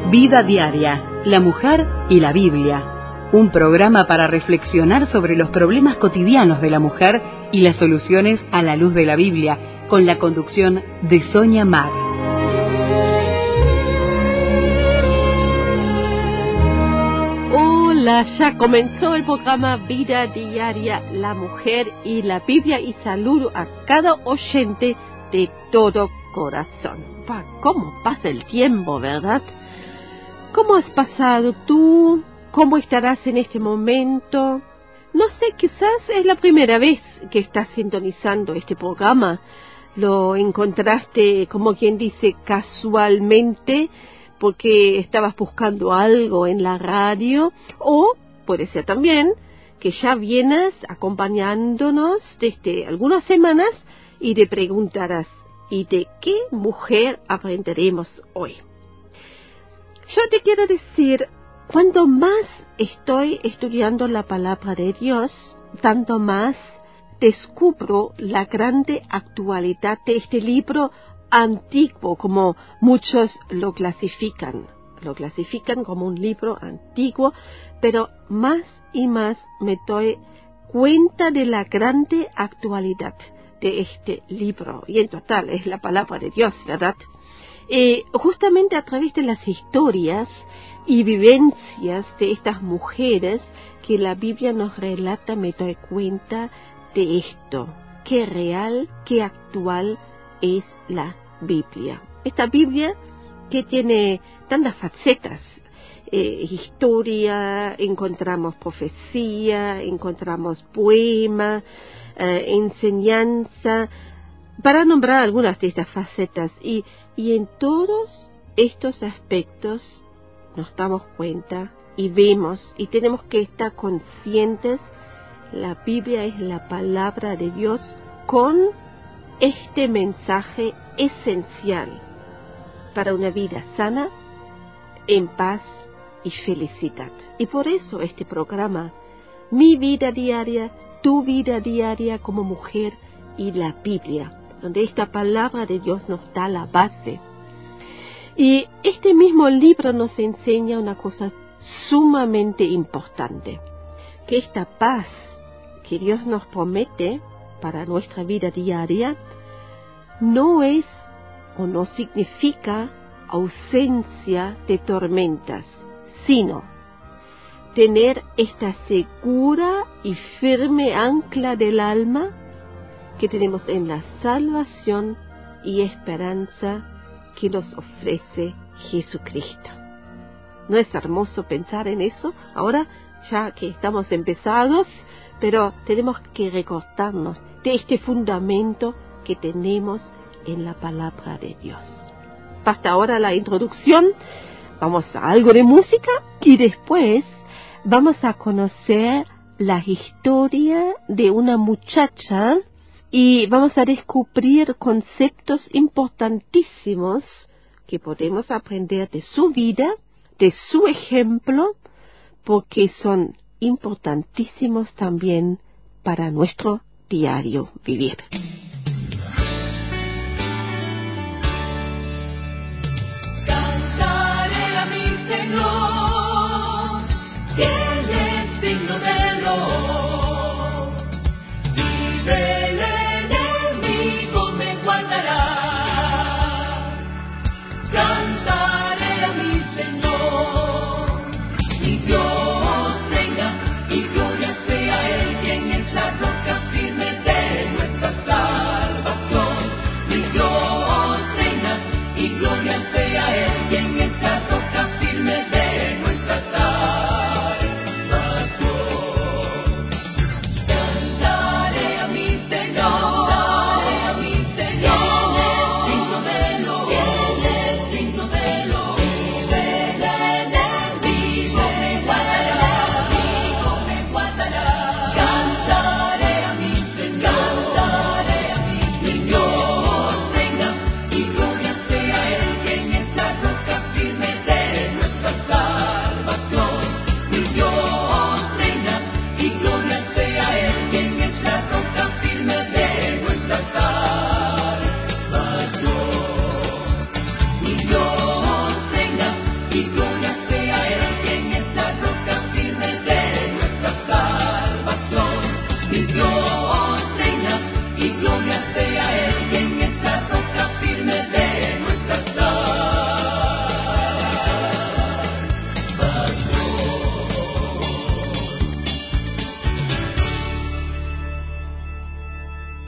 Vida Diaria, la mujer y la Biblia. Un programa para reflexionar sobre los problemas cotidianos de la mujer y las soluciones a la luz de la Biblia, con la conducción de Sonia Mar. Hola, ya comenzó el programa Vida Diaria, la mujer y la Biblia, y saludo a cada oyente de todo corazón. ¿Cómo pasa el tiempo, verdad? ¿Cómo has pasado tú? ¿Cómo estarás en este momento? No sé, quizás es la primera vez que estás sintonizando este programa. Lo encontraste, como quien dice, casualmente, porque estabas buscando algo en la radio, o puede ser también que ya vienes acompañándonos desde algunas semanas y te preguntarás, ¿y de qué mujer aprenderemos hoy? Yo te quiero decir, cuanto más estoy estudiando la palabra de Dios, tanto más descubro la grande actualidad de este libro antiguo, como muchos lo clasifican. Lo clasifican como un libro antiguo, pero más y más me doy cuenta de la grande actualidad de este libro. Y en total es la palabra de Dios, ¿verdad? Justamente a través de las historias y vivencias de estas mujeres que la Biblia nos relata, me doy cuenta de esto, qué real, qué actual es la Biblia. Esta Biblia que tiene tantas facetas, historia, encontramos profecía, encontramos poema, enseñanza, para nombrar algunas de estas facetas, y en todos estos aspectos nos damos cuenta y vemos y tenemos que estar conscientes. La Biblia es la palabra de Dios con este mensaje esencial para una vida sana, en paz y felicidad. Y por eso este programa, Mi Vida Diaria, Tu Vida Diaria como Mujer y la Biblia, donde esta palabra de Dios nos da la base. Y este mismo libro nos enseña una cosa sumamente importante, que esta paz que Dios nos promete para nuestra vida diaria no es o no significa ausencia de tormentas, sino tener esta segura y firme ancla del alma que tenemos en la salvación y esperanza que nos ofrece Jesucristo. ¿No es hermoso pensar en eso? Ahora, ya que estamos empezados, pero tenemos que recordarnos de este fundamento que tenemos en la palabra de Dios. Basta ahora la introducción, vamos a algo de música y después vamos a conocer la historia de una muchacha y vamos a descubrir conceptos importantísimos que podemos aprender de su vida, de su ejemplo, porque son importantísimos también para nuestro diario vivir. Cantaré a mi Señor, que Él es digno de honor. Vive el enemigo, me guardará. Cantaré a mi Señor, y Dios venga, y gloria sea Él, quien es la roca firme de nuestra salvación.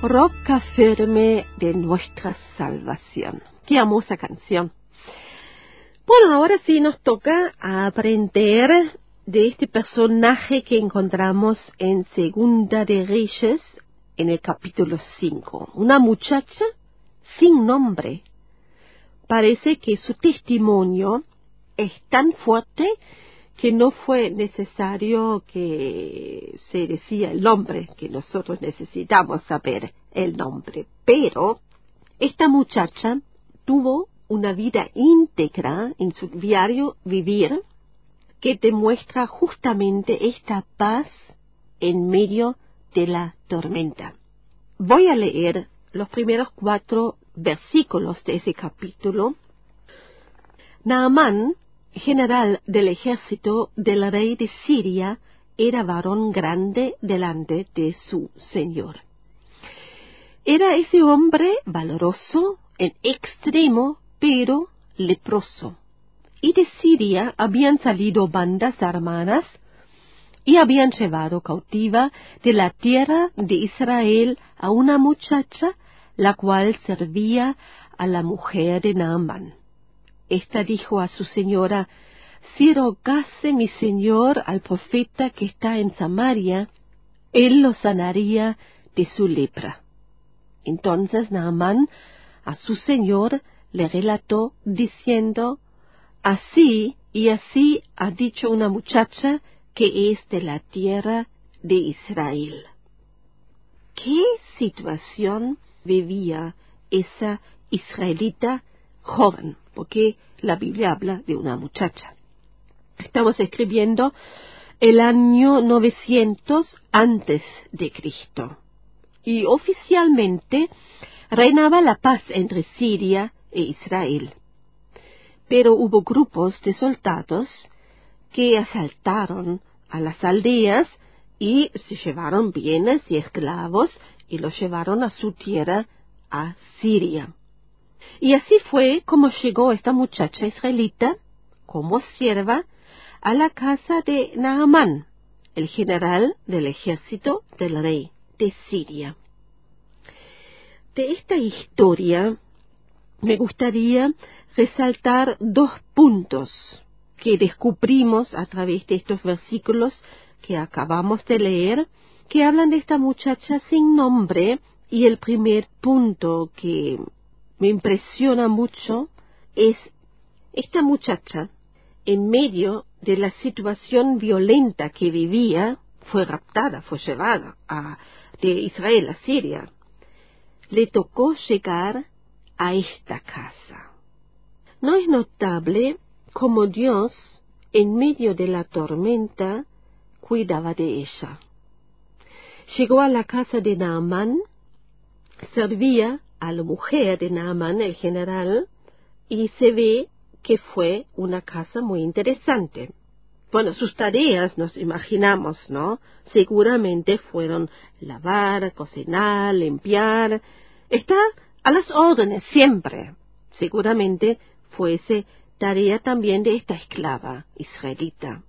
roca firme de nuestra salvación. ¡Qué hermosa canción! Bueno, ahora sí nos toca aprender de este personaje que encontramos en Segunda de Reyes, en el capítulo 5. Una muchacha sin nombre. Parece que su testimonio es tan fuerte que no fue necesario que se decía el nombre, que nosotros necesitamos saber el nombre. Pero esta muchacha tuvo una vida íntegra en su diario vivir que demuestra justamente esta paz en medio de la tormenta. Voy a leer los primeros 4 versículos de ese capítulo. Naamán, general del ejército del rey de Siria, era varón grande delante de su señor. Era ese hombre valoroso en extremo, pero leproso. Y de Siria habían salido bandas armadas y habían llevado cautiva de la tierra de Israel a una muchacha, la cual servía a la mujer de Naamán. Esta dijo a su señora: si rogase mi señor al profeta que está en Samaria, él lo sanaría de su lepra. Entonces Naamán a su señor le relató diciendo: así y así ha dicho una muchacha que es de la tierra de Israel. ¿Qué situación vivía esa israelita joven? Porque la Biblia habla de una muchacha. Estamos escribiendo el año 900 antes de Cristo. Y oficialmente reinaba la paz entre Siria e Israel. Pero hubo grupos de soldados que asaltaron a las aldeas y se llevaron bienes y esclavos y los llevaron a su tierra, a Siria. Y así fue como llegó esta muchacha israelita, como sierva, a la casa de Naamán, el general del ejército del rey de Siria. De esta historia me gustaría resaltar 2 puntos que descubrimos a través de estos versículos que acabamos de leer, que hablan de esta muchacha sin nombre, y el primer punto que me impresiona mucho es esta muchacha, en medio de la situación violenta que vivía, fue raptada, fue llevada de Israel a Siria. Le tocó llegar a esta casa. ¿No es notable cómo Dios, en medio de la tormenta, cuidaba de ella? Llegó a la casa de Naamán, servía a la mujer de Naamán, el general, y se ve que fue una casa muy interesante. Bueno, sus tareas nos imaginamos, ¿no? Seguramente fueron lavar, cocinar, limpiar. Está a las órdenes siempre. Seguramente fuese tarea también de esta esclava israelita.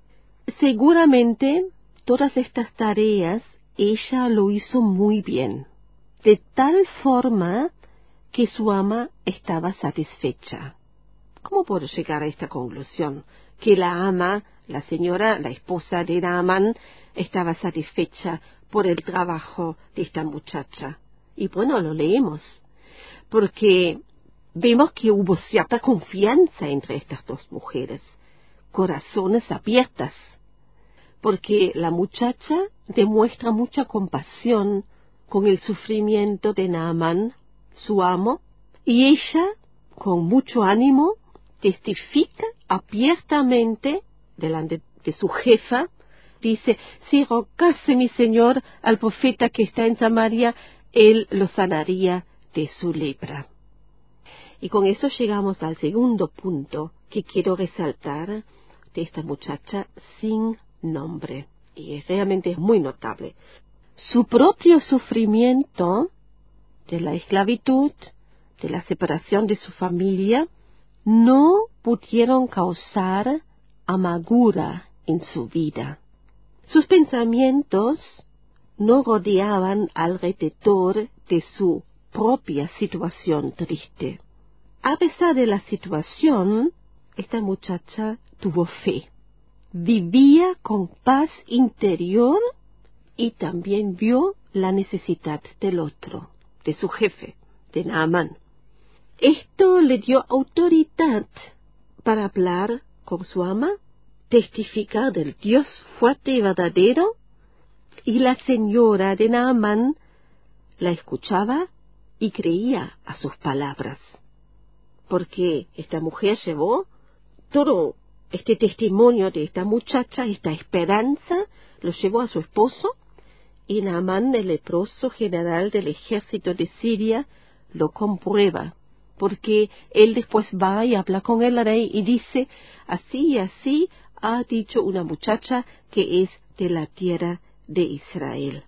Seguramente todas estas tareas ella lo hizo muy bien, de tal forma que su ama estaba satisfecha. ¿Cómo puedo llegar a esta conclusión? Que la ama, la señora, la esposa de Naamán, estaba satisfecha por el trabajo de esta muchacha. Y bueno, lo leemos, porque vemos que hubo cierta confianza entre estas 2 mujeres, corazones abiertas, porque la muchacha demuestra mucha compasión con el sufrimiento de Naamán, su amo, y ella, con mucho ánimo, testifica abiertamente delante de su jefa, dice: si rogase mi señor al profeta que está en Samaria, él lo sanaría de su lepra. Y con eso llegamos al segundo punto que quiero resaltar de esta muchacha sin nombre, y realmente es muy notable. Su propio sufrimiento de la esclavitud, de la separación de su familia, no pudieron causar amargura en su vida. Sus pensamientos no rodeaban alrededor de su propia situación triste. A pesar de la situación, esta muchacha tuvo fe. Vivía con paz interior y también vio la necesidad del otro, de su jefe, de Naamán. Esto le dio autoridad para hablar con su ama, testificar del Dios fuerte y verdadero, y la señora de Naamán la escuchaba y creía a sus palabras, porque esta mujer llevó todo este testimonio de esta muchacha, esta esperanza, lo llevó a su esposo, y Naamán, el leproso general del ejército de Siria, lo comprueba, porque él después va y habla con el rey y dice, así y así ha dicho una muchacha que es de la tierra de Israel.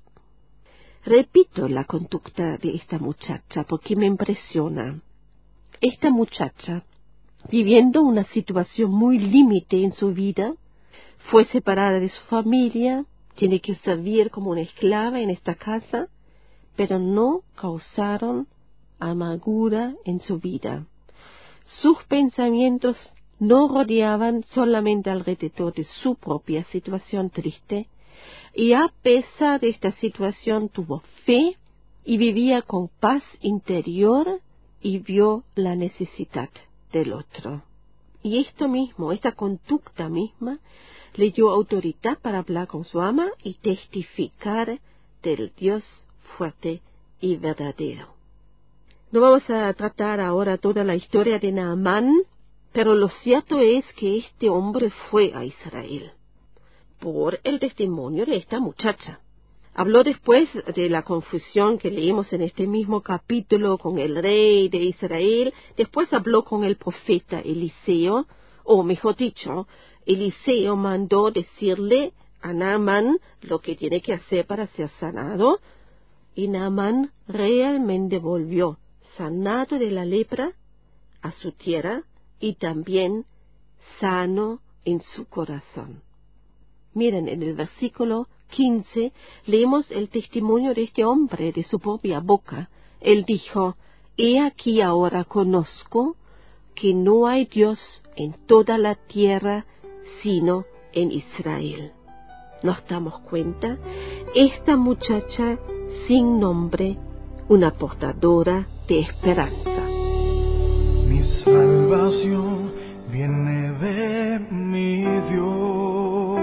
Repito la conducta de esta muchacha porque me impresiona. Esta muchacha, viviendo una situación muy límite en su vida, fue separada de su familia, tiene que servir como una esclava en esta casa, pero no causaron amargura en su vida. Sus pensamientos no rodeaban solamente alrededor de su propia situación triste, y a pesar de esta situación tuvo fe y vivía con paz interior y vio la necesidad del otro. Y esto mismo, esta conducta misma, le dio autoridad para hablar con su ama y testificar del Dios fuerte y verdadero. No vamos a tratar ahora toda la historia de Naamán, pero lo cierto es que este hombre fue a Israel por el testimonio de esta muchacha. Habló después de la confusión que leímos en este mismo capítulo con el rey de Israel. Después habló con el profeta Eliseo, o mejor dicho, Eliseo mandó decirle a Naamán lo que tiene que hacer para ser sanado, y Naamán realmente volvió sanado de la lepra a su tierra y también sano en su corazón. Miren, en el versículo 15 leemos el testimonio de este hombre de su propia boca. Él dijo, he aquí ahora conozco que no hay Dios en toda la tierra sino en Israel. ¿Nos damos cuenta? Esta muchacha sin nombre, una portadora de esperanza. Mi salvación viene de mi Dios.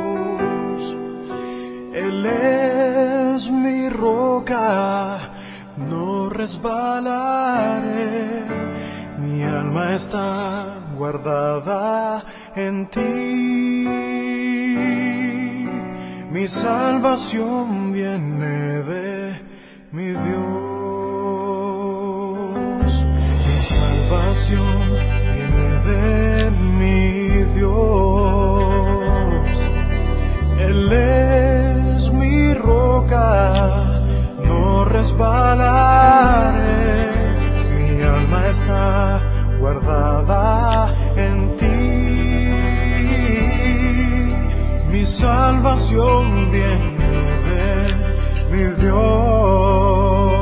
Él es mi roca, no resbalaré. Mi alma está guardada en ti. Mi salvación viene de mi Dios. Mi salvación viene de mi Dios. Él es mi roca, no resbalaré. Mi alma está guardada en ti. Mi salvación viene de mi Dios.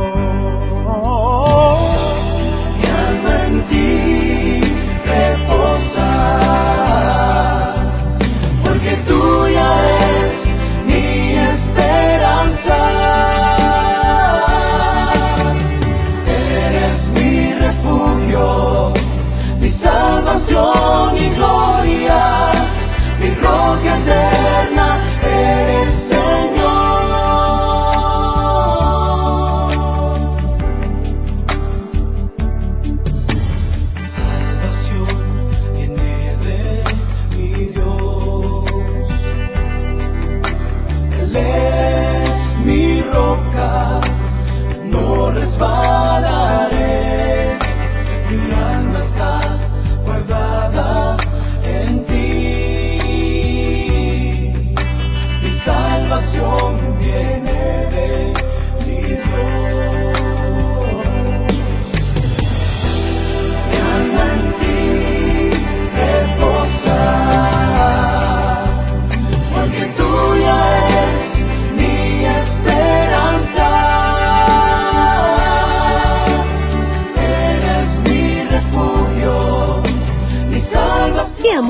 Mi alma en ti reposa, porque tuya es mi esperanza.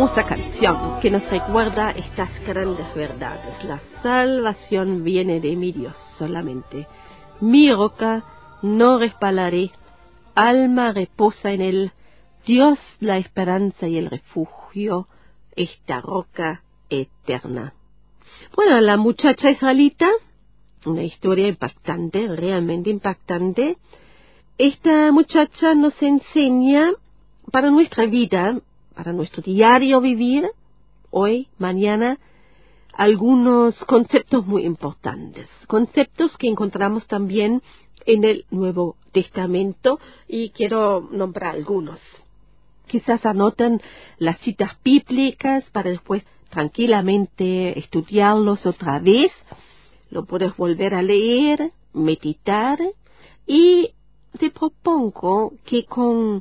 hermosa canción que nos recuerda estas grandes verdades. La salvación viene de mi Dios solamente. Mi roca, no resbalaré. Alma reposa en él. Dios, la esperanza y el refugio, esta roca eterna. Bueno, la muchacha israelita, una historia impactante, realmente impactante. Esta muchacha nos enseña para nuestra vida, para nuestro diario vivir, hoy, mañana, algunos conceptos muy importantes. Conceptos que encontramos también en el Nuevo Testamento y quiero nombrar algunos. Quizás anoten las citas bíblicas para después tranquilamente estudiarlos otra vez. Lo puedes volver a leer, meditar y te propongo que con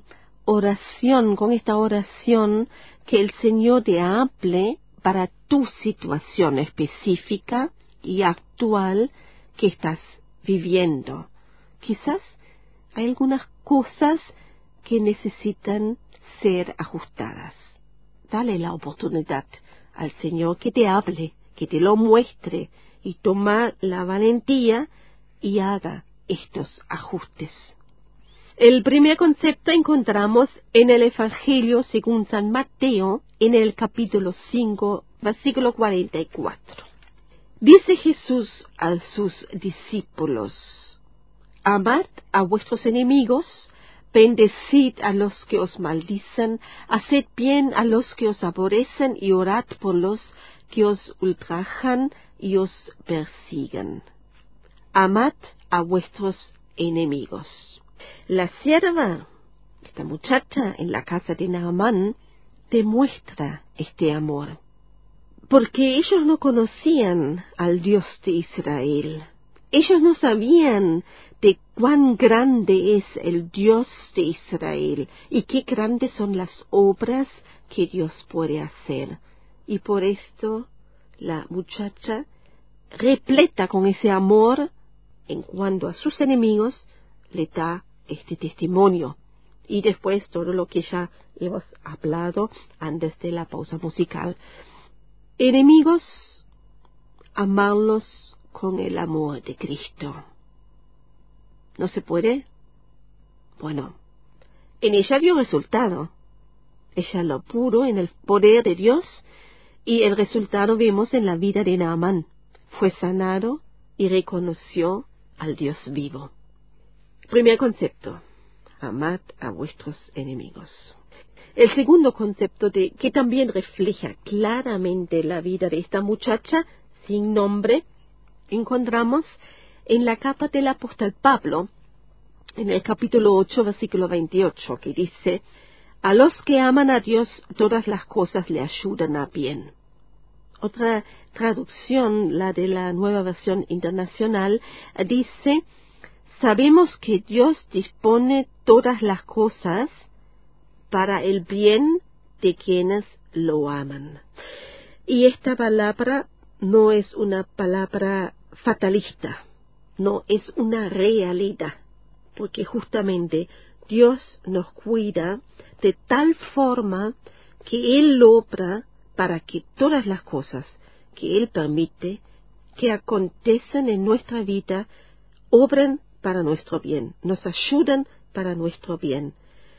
esta oración, que el Señor te hable para tu situación específica y actual que estás viviendo. Quizás hay algunas cosas que necesitan ser ajustadas. Dale la oportunidad al Señor que te hable, que te lo muestre y toma la valentía y haga estos ajustes. El primer concepto encontramos en el Evangelio según San Mateo, en el capítulo 5, versículo 44. Dice Jesús a sus discípulos: amad a vuestros enemigos, bendecid a los que os maldicen, haced bien a los que os aborrecen y orad por los que os ultrajan y os persiguen. Amad a vuestros enemigos. La sierva, esta muchacha en la casa de Naamán, demuestra este amor, porque ellos no conocían al Dios de Israel. Ellos no sabían de cuán grande es el Dios de Israel y qué grandes son las obras que Dios puede hacer. Y por esto la muchacha, repleta con ese amor en cuanto a sus enemigos, le da este testimonio. Y después todo lo que ya hemos hablado antes de la pausa musical. Enemigos, amarlos con el amor de Cristo. ¿No se puede? Bueno, en ella vio resultado. Ella lo pudo en el poder de Dios y el resultado vemos en la vida de Naamán. Fue sanado y reconoció al Dios vivo. Primer concepto: amad a vuestros enemigos. El segundo concepto que también refleja claramente la vida de esta muchacha sin nombre, encontramos en la carta del apóstol Pablo, en el capítulo 8, versículo 28, que dice: a los que aman a Dios, todas las cosas le ayudan a bien. Otra traducción, la de la Nueva Versión Internacional, dice: sabemos que Dios dispone todas las cosas para el bien de quienes lo aman. Y esta palabra no es una palabra fatalista, no es una realidad, porque justamente Dios nos cuida de tal forma que Él obra para que todas las cosas que Él permite que acontecen en nuestra vida obren para nuestro bien, nos ayudan para nuestro bien.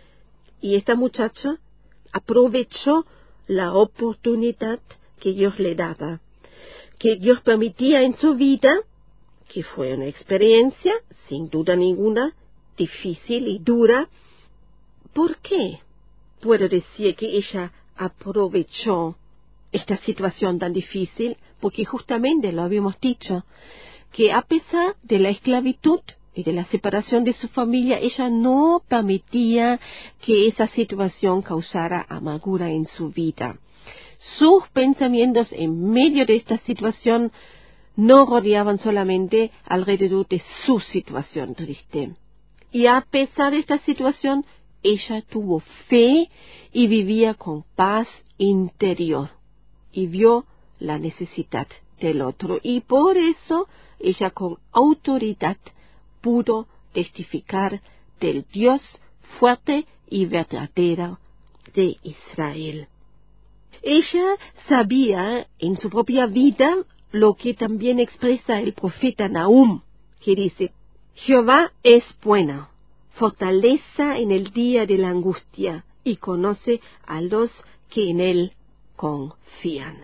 Y esta muchacha aprovechó la oportunidad que Dios le daba, que Dios permitía en su vida, que fue una experiencia, sin duda ninguna, difícil y dura. ¿Por qué puedo decir que ella aprovechó esta situación tan difícil? Porque justamente lo habíamos dicho, que a pesar de la esclavitud y de la separación de su familia, ella no permitía que esa situación causara amargura en su vida. Sus pensamientos en medio de esta situación no rodeaban solamente alrededor de su situación triste. Y a pesar de esta situación, ella tuvo fe y vivía con paz interior y vio la necesidad del otro. Y por eso ella con autoridad pudo testificar del Dios fuerte y verdadero de Israel. Ella sabía en su propia vida lo que también expresa el profeta Nahum, que dice: Jehová es bueno, fortaleza en el día de la angustia, y conoce a los que en él confían.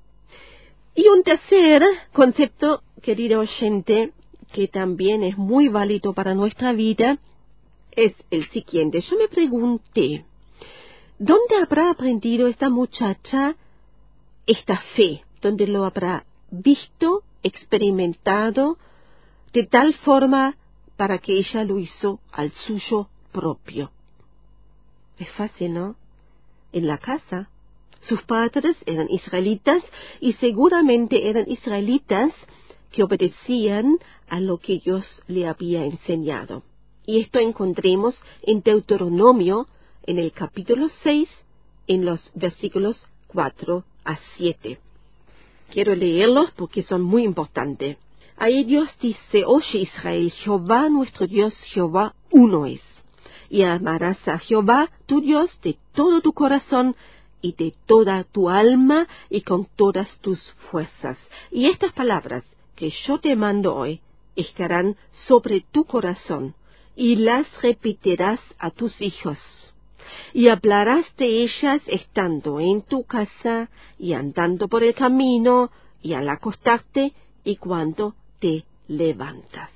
Y un tercer concepto, querido oyente, que también es muy válido para nuestra vida, es el siguiente. Yo me pregunté, ¿dónde habrá aprendido esta muchacha esta fe? ¿Dónde lo habrá visto, experimentado, de tal forma para que ella lo hizo al suyo propio? Es fácil, ¿no? En la casa. Sus padres eran israelitas y seguramente eran israelitas que obedecían a lo que Dios le había enseñado. Y esto encontremos en Deuteronomio, en el capítulo 6, en los versículos 4 a 7. Quiero leerlos porque son muy importantes. Ahí Dios dice: Oye Israel, Jehová nuestro Dios, Jehová uno es. Y amarás a Jehová tu Dios de todo tu corazón y de toda tu alma y con todas tus fuerzas. Y estas palabras que yo te mando hoy estarán sobre tu corazón, y las repetirás a tus hijos. Y hablarás de ellas estando en tu casa, y andando por el camino, y al acostarte, y cuando te levantas.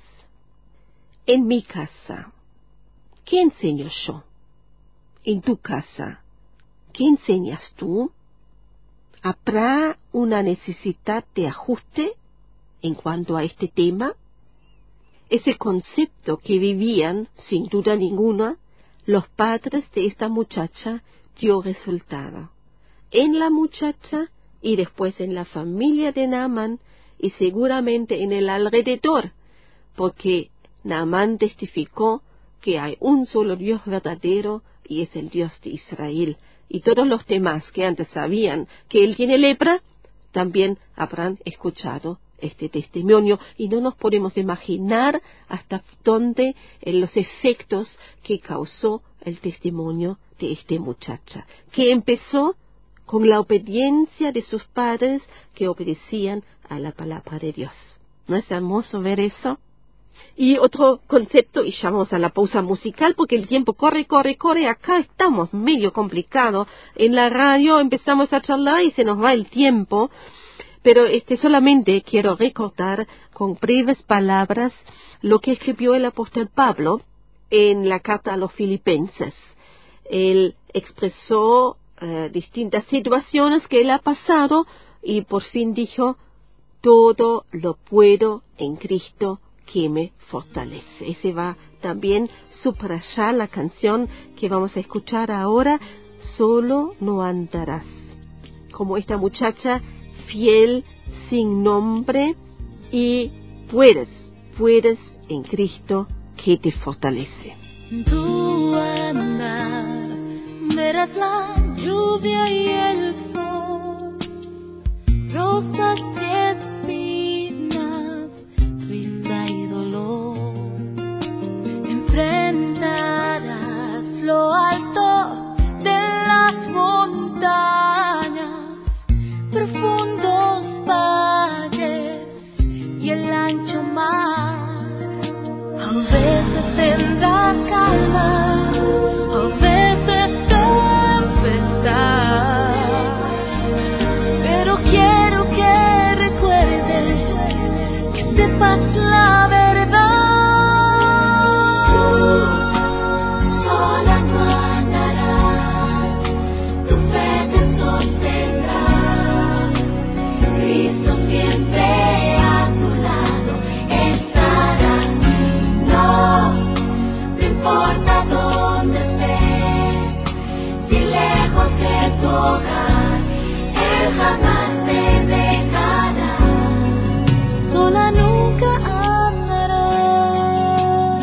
En mi casa, ¿qué enseño yo? En tu casa, ¿qué enseñas tú? ¿Habrá una necesidad de ajuste en cuanto a este tema? Ese concepto que vivían, sin duda ninguna, los padres de esta muchacha dio resultado en la muchacha y después en la familia de Naamán y seguramente en el alrededor, porque Naamán testificó que hay un solo Dios verdadero y es el Dios de Israel. Y todos los demás que antes sabían que él tiene lepra, también habrán escuchado este testimonio, y no nos podemos imaginar hasta dónde los efectos que causó el testimonio de esta muchacha, que empezó con la obediencia de sus padres que obedecían a la palabra de Dios. ¿No es hermoso ver eso? Y otro concepto, y ya vamos a la pausa musical porque el tiempo corre, acá estamos medio complicado, en la radio empezamos a charlar y se nos va el tiempo, pero solamente quiero recordar con breves palabras lo que escribió el apóstol Pablo en la carta a los Filipenses. Él expresó distintas situaciones que él ha pasado y por fin dijo: todo lo puedo en Cristo que me fortalece. Ese va también subrayar la canción que vamos a escuchar ahora: solo no andarás. Como esta muchacha fiel, sin nombre, y puedes en Cristo que te fortalece. Tu andar, verás la lluvia y el sol, rosas y espinas, risa y dolor. Enfrentarás lo alto de las montañas, profundos valles y el ancho mar. A veces tendrás calma, a veces tempestad, pero quiero que recuerdes, que sepas la verdad. Sola no andarás, tu fe te sostendrá, Cristo siempre a tu lado estará. No importa dónde estés, si lejos de tu hogar, Él jamás te dejará. Sola nunca andarás,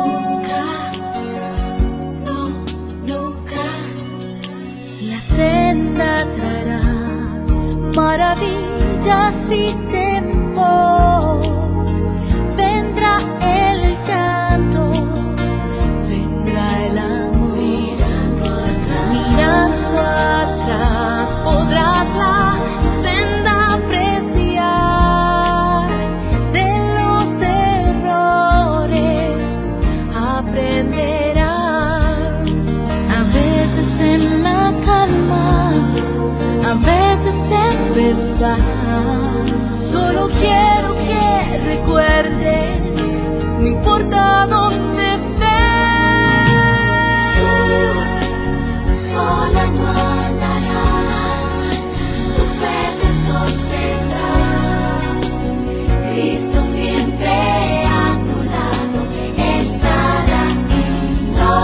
nunca. La senda traerá maravillas y temor. Vendrá el llanto, vendrá el amor. Mirando atrás podrás Solo quiero que recuerdes, no importa dónde estés, sola no andarás, tu fe te sostendrá. Cristo siempre a tu lado estará. No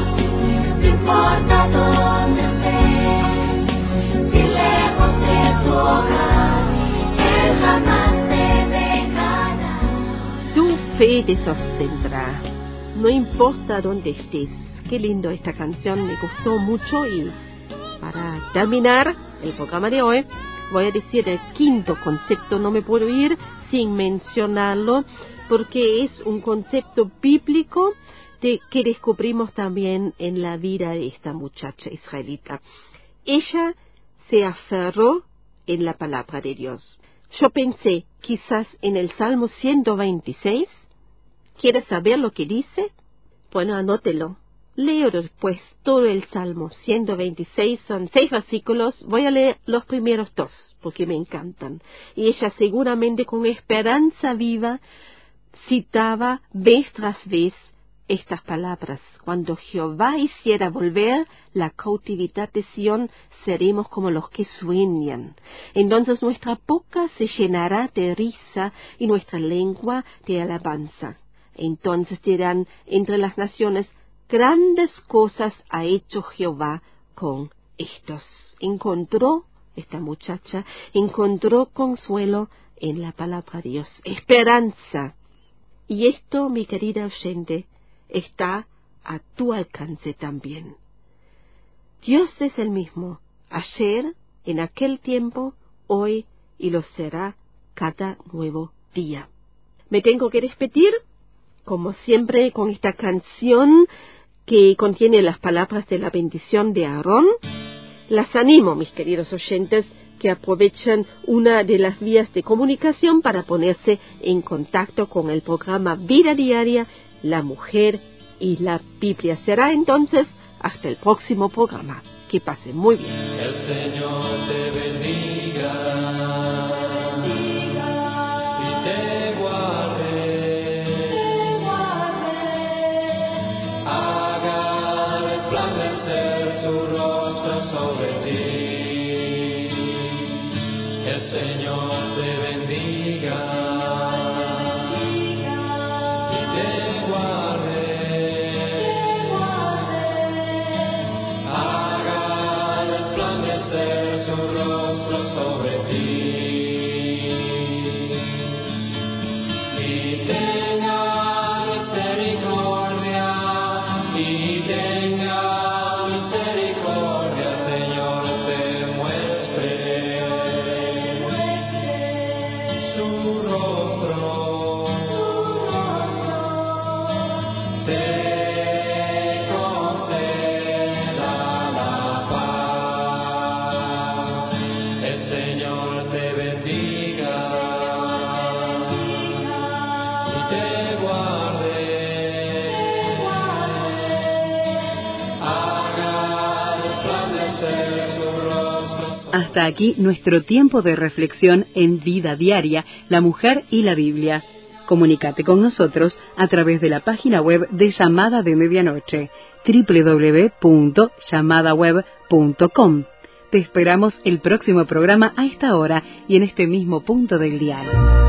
importa dónde estés, si lejos de tu hogar, Él jamás te dejará. Tu fe te sostendrá, no importa dónde estés. Qué lindo esta canción, me gustó mucho. Y para terminar el programa de hoy, voy a decir el quinto concepto. No me puedo ir sin mencionarlo, porque es un concepto bíblico que descubrimos también en la vida de esta muchacha israelita. Ella se aferró en la palabra de Dios. Yo pensé quizás en el Salmo 126. ¿Quieres saber lo que dice? Bueno, anótelo. Leo después todo el Salmo 126, son 6 versículos. Voy a leer los primeros 2, porque me encantan. Y ella seguramente con esperanza viva citaba vez tras vez estas palabras. Cuando Jehová hiciera volver la cautividad de Sión, seremos como los que sueñan. Entonces nuestra boca se llenará de risa y nuestra lengua de alabanza. Entonces dirán entre las naciones, grandes cosas ha hecho Jehová con estos. Esta muchacha encontró consuelo en la palabra de Dios, esperanza. Y esto, mi querida oyente, está a tu alcance también. Dios es el mismo, ayer, en aquel tiempo, hoy, y lo será cada nuevo día. Me tengo que despedir, como siempre, con esta canción que contiene las palabras de la bendición de Aarón. Las animo, mis queridos oyentes, que aprovechen una de las vías de comunicación para ponerse en contacto con el programa Vida Diaria, La Mujer y la Biblia. Será entonces hasta el próximo programa. Que pasen muy bien. El Señor te bendiga y te guarde, haga resplandecer su rostro sobre ti. El Señor te bendiga y te guarde, haga resplandecer su rostro sobre ti y tenga misericordia, Señor, te muestre su rostro, te conceda la paz. El Señor te bendiga y te guarde, haga resplandecer su rostro. Hasta aquí nuestro tiempo de reflexión en Vida Diaria, la Mujer y la Biblia. Comunícate con nosotros a través de la página web de Llamada de Medianoche, www.llamadaweb.com. Te esperamos el próximo programa a esta hora y en este mismo punto del dial.